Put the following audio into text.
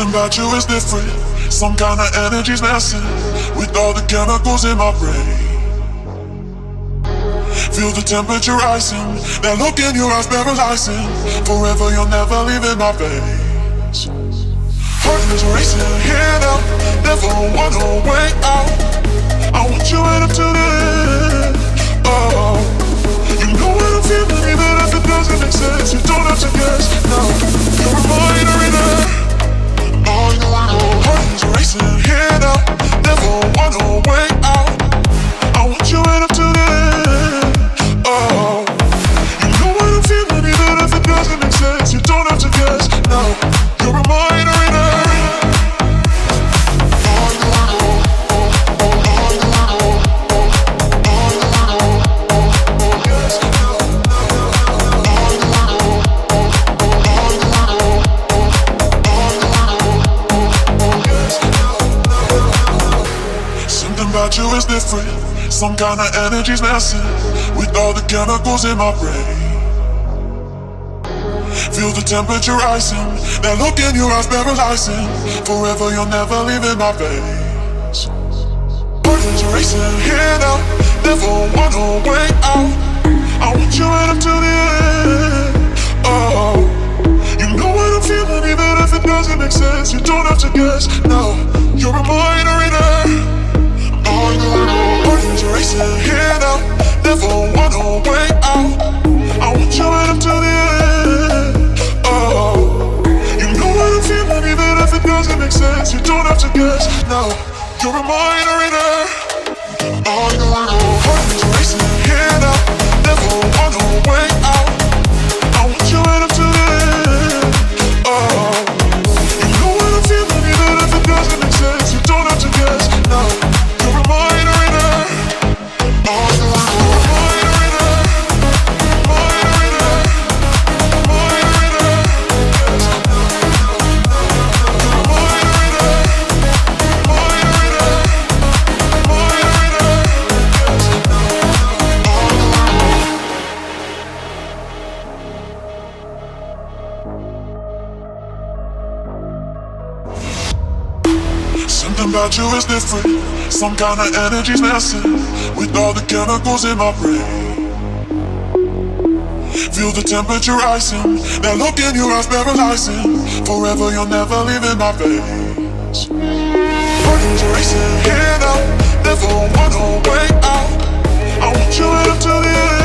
Something about you is different. Some kind of energy's messing with all the chemicals in my brain. Feel the temperature rising, that look in your eyes paralyzing. Forever you'll never leave in my veins. Heart is racing here now, never wanna wait out. I want you right up to the end. Oh, you know what I'm feeling, even if it doesn't make sense. You don't have to guess, no. You're a reminder in there. Oh, you know I know. Heart is racing here now, never wanna wait out. I want you right up to the end. Oh, you know what I'm feeling, even if it doesn't make sense. You don't have to guess, no. You're a reminder in there. About you is different. Some kind of energy's messing with all the chemicals in my brain. Feel the temperature rising, that look in your eyes paralyzing. Forever you'll never leave in my veins. Heart is racing here now, never wanna wait out. I want you right up to the end. Oh, you know what I'm feeling, even if it doesn't make sense. You don't have to guess, no. You're a reminder in there. Heart is racing here now, never wanna wait out. I want you right up to the end. Oh, you know what I'm feeling, even if it doesn't make sense. You don't have to guess, no. You're a reminder in there. Oh, you know I know. Heart is racing here now, never wanna wait out. I want you right up to the end. Oh, you know what I'm feeling, even if it doesn't make sense. You don't have to guess, no. Something about you is different. Some kind of energy's messing with all the chemicals in my brain. Feel the temperature rising, that look in your eyes paralyzing. Forever you'll never leave in my veins. Heart is racing here now, never wanna wait out. I want you right up to the end.